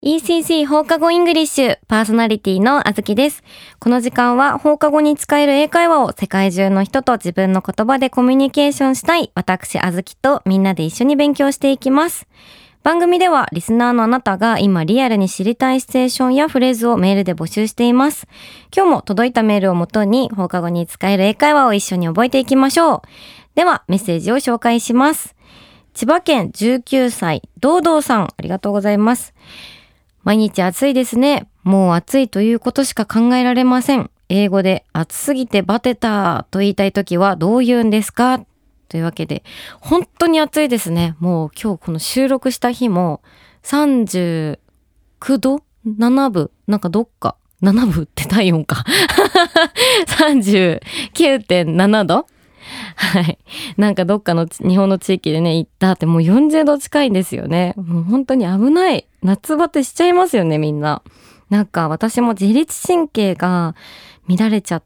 ECC 放課後イングリッシュパーソナリティのあずきです。この時間は放課後に使える英会話を世界中の人と自分の言葉でコミュニケーションしたい私あずきとみんなで一緒に勉強していきます。番組ではリスナーのあなたが今リアルに知りたいシチュエーションやフレーズをメールで募集しています。今日も届いたメールをもとに放課後に使える英会話を一緒に覚えていきましょう。ではメッセージを紹介します。千葉県19歳堂々さん、ありがとうございます。毎日暑いですね。もう暑いということしか考えられません。英語で暑すぎてバテたと言いたいときはどう言うんですか？というわけで、本当に暑いですね。もう今日この収録した日も39度 ?7 分なんかどっか7分って体温か39.7 度はい。なんかどっかの日本の地域でね、行ったってもう40度近いんですよね。もう本当に危ない。夏バテしちゃいますよね、みんな。なんか私も自律神経が乱れちゃって、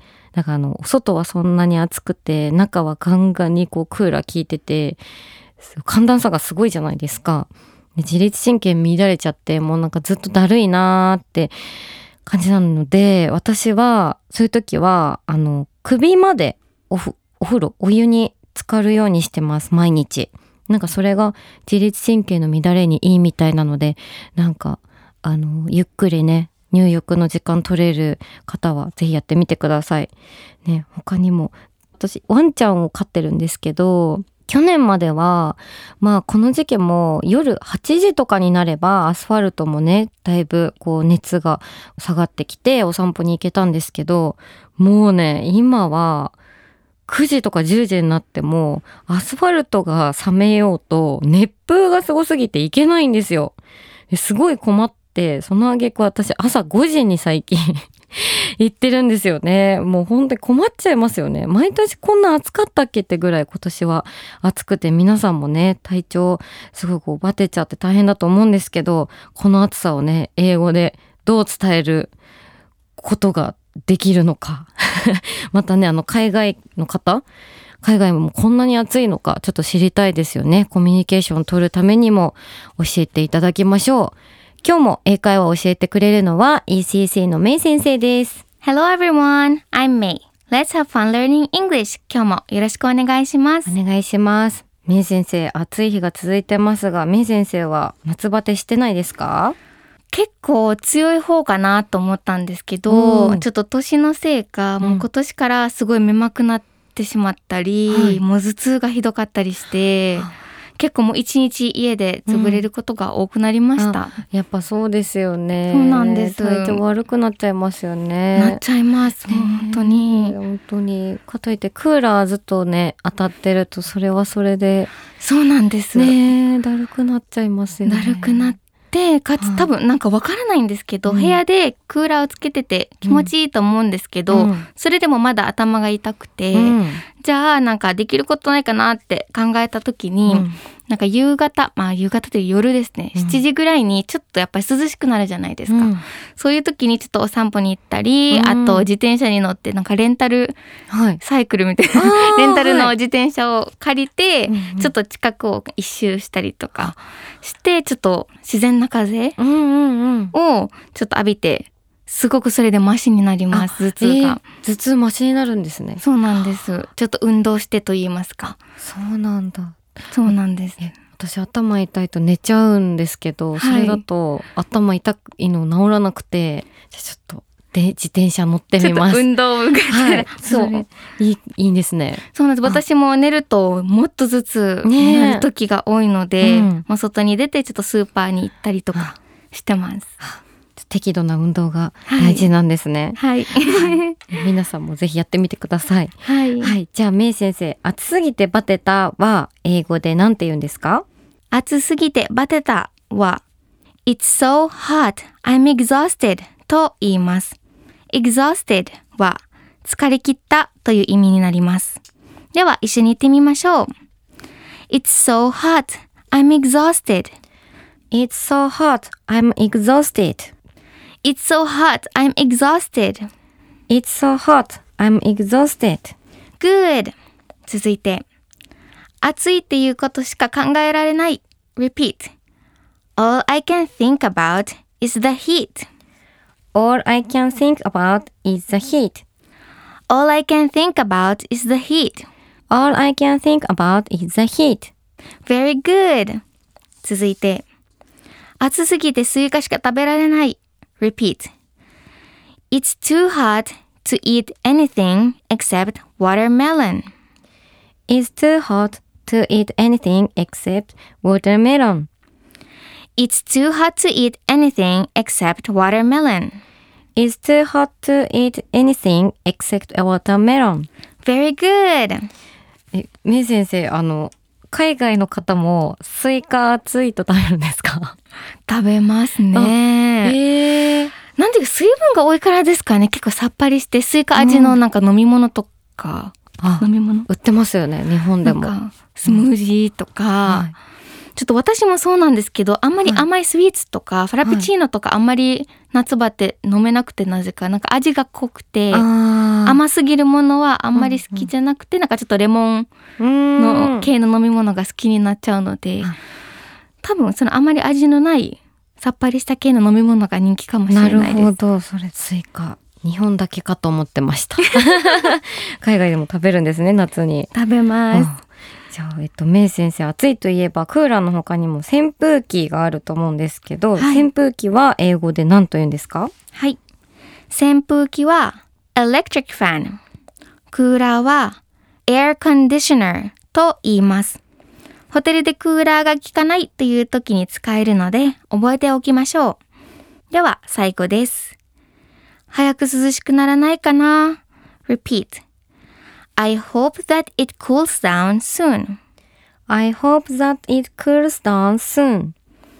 だから外はそんなに暑くて、中はガンガンにこうクーラー効いてて、寒暖差がすごいじゃないですか。で自律神経乱れちゃって、もうなんかずっとだるいなーって感じなので、私はそういう時は、首までお風呂、お湯に浸かるようにしてます、毎日。なんかそれが自律神経の乱れにいいみたいなので、なんか、ゆっくりね、入浴の時間取れる方はぜひやってみてください。ね、他にも、私、ワンちゃんを飼ってるんですけど、去年までは、まあこの時期も夜8時とかになればアスファルトもね、だいぶこう熱が下がってきてお散歩に行けたんですけど、もうね、今は、9時とか10時になってもアスファルトが冷めようと熱風がすごすぎていけないんですよ。すごい困って、その挙句私朝5時に最近行ってるんですよね。もう本当に困っちゃいますよね。毎年こんな暑かったっけってぐらい今年は暑くて、皆さんもね、体調すごいこうバテちゃって大変だと思うんですけど、この暑さをね、英語でどう伝えることができるのかまたね、海外の方、海外もこんなに暑いのかちょっと知りたいですよね。コミュニケーションを取るためにも教えていただきましょう。今日も英会話を教えてくれるのは ECC のメイ先生です。 Hello everyone, I'm May. Let's have fun learning English. 今日もよろしくお願いします。 お願いします。メイ先生、暑い日が続いてますが、メイ先生は夏バテしてないですか？ 結構強い方かなと思ったんですけど、ちょっと年のせいか、もう今年からすごいめまくなってしまったり、もう頭痛がひどかったりして、結構もう一日家で潰れることが多くなりました。 やっぱそうですよね。 そうなんです。 体調悪くなっちゃいますよね。 なっちゃいます。本当に。 本当に。かといってクーラーずっとね当たってると、それはそれで。 そうなんです。 ね、だるくなっちゃいますよね。 だるくなって、かつ多分なんかわからないんですけど、部屋でクーラーをつけてて気持ちいいと思うんですけど、それでもまだ頭が痛くて、じゃあなんかできることないかなって考えた時に、なんか夕方という夜ですね、7時ぐらいにちょっとやっぱり涼しくなるじゃないですか。そういう時にちょっとお散歩に行ったり、あと自転車に乗ってなんかレンタルサイクルみたいな、レンタルの自転車を借りて、ちょっと近くを一周したりとかして、ちょっと自然な風をちょっと浴びて、すごくそれでマシになります。頭痛が、 頭痛マシになるんですね。 そうなんです。ちょっと運動してと言いますか。 そうなんだ。 そうなんです。 私頭痛いと寝ちゃうんですけど、それだと頭痛いの治らなくて、じゃあちょっと自転車乗ってみます。 ちょっと運動部が、 そういいんですね。 そうなんです。私も寝るともっと頭痛になる時が多いので、外に出てちょっとスーパーに行ったりとかしてます。 適度な運動が大事なんですね。 はい。 皆さんもぜひやってみてください。 はい。 はい。じゃあメイ先生、暑すぎてバテたは英語で何て言うんですか？ 暑すぎてバテたは It's so hot, I'm exhausted と言います。exhausted は疲れ切ったという意味になります。では一緒に言ってみましょう。It's so hot, I'm exhausted. It's so hot, I'm exhausted. It's so hot, I'm exhausted. It's so hot, I'm exhausted. Good. 続いて、暑いっていうことしか考えられない。Repeat. All I can think about is the heat. All I can think about is the heat. All I can think about is the heat. All I can think about is the heat. Very good. 続いて、暑すぎてスイカしか食べられない。Repeat. It's too hot to eat anything except watermelon. It's too hot to eat anything except watermelon. It's too hot to eat anything except watermelon. It's too hot to eat anything except watermelon. Very good. めい先生、海外の方もスイカ熱いと食べるんですか？ 食べますね。なんていうか水分が多いからですかね。結構さっぱりしてスイカ味のなんか飲み物とか、飲み物売ってますよね、日本でも。 なんかスムージーとか、ちょっと私もそうなんですけど、あんまり甘いスイーツとか、フラペチーノとかあんまり夏場って飲めなくて、なぜかなんか味が濃くて、甘すぎるものはあんまり好きじゃなくて、なんかちょっとレモンの系の飲み物が好きになっちゃうので、多分そのあんまり味のないさっぱりした系の飲み物が人気かもしれないです。 なるほど、それスイカ日本だけかと思ってました。海外でも食べるんですね、夏に。 食べます。 じゃあ、めい先生、暑いといえばクーラーの他にも扇風機があると思うんですけど、扇風機は英語で何と言うんですか？ はい。扇風機は electric fan。クーラーは air conditioner と言います。ホテルでクーラーが効かないっていう時に使えるので覚えておきましょう。では最後です。早く涼しくならないかな？ Repeat. I hope that it cools down soon. I hope that it cools down soon.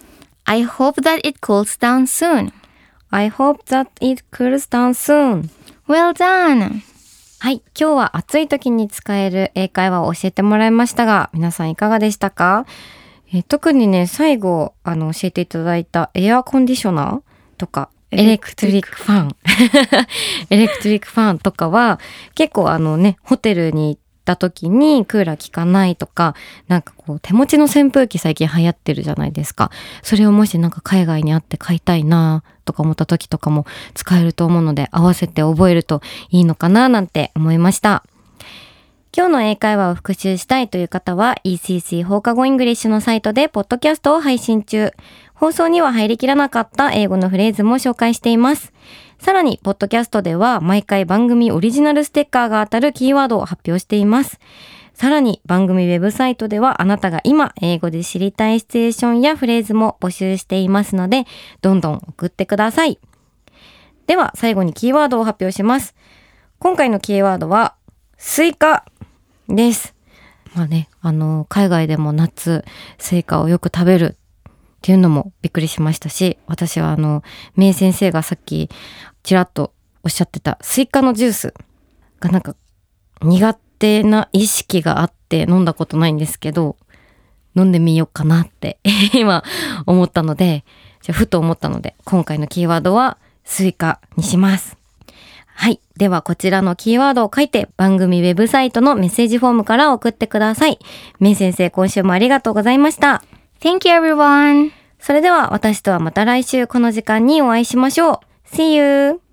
I hope that it cools down soon. I hope that it cools down soon. Well done! はい、今日は暑い時に使える英会話を教えてもらいましたが、皆さんいかがでしたか？特にね、最後教えていただいたエアコンディショナーとかエレクトリックファンエレクトリックファンとかは結構ホテルに行った時にクーラー効かないとか、なんかこう手持ちの扇風機最近流行ってるじゃないですか。それをもしなんか海外にあって買いたいなとか思った時とかも使えると思うので、合わせて覚えるといいのかななんて思いました。今日の英会話を復習したいという方は ECC 放課後イングリッシュのサイトでポッドキャストを配信中。放送には入りきらなかった英語のフレーズも紹介しています。さらに、ポッドキャストでは毎回番組オリジナルステッカーが当たるキーワードを発表しています。さらに、番組ウェブサイトではあなたが今英語で知りたいシチュエーションやフレーズも募集していますので、どんどん送ってください。では、最後にキーワードを発表します。今回のキーワードは、スイカです。まあね、海外でも夏、スイカをよく食べるっていうのもびっくりしましたし、私はめい先生がさっきちらっとおっしゃってたスイカのジュースがなんか苦手な意識があって飲んだことないんですけど、飲んでみようかなって今思ったので、ふと思ったので今回のキーワードはスイカにします。はい。ではこちらのキーワードを書いて番組ウェブサイトのメッセージフォームから送ってください。めい先生、今週もありがとうございました。 Thank you everyone! それでは私とはまた来週この時間にお会いしましょう。See you!